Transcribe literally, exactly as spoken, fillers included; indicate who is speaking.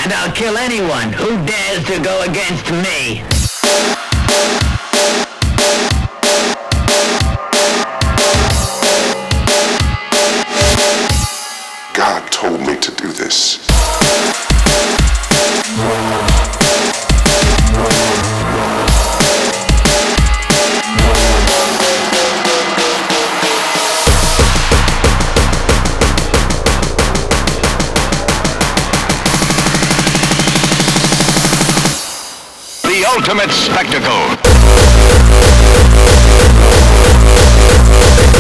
Speaker 1: and I'll kill anyone who dares to go against me.
Speaker 2: God told me to do this.
Speaker 3: The ultimate spectacle.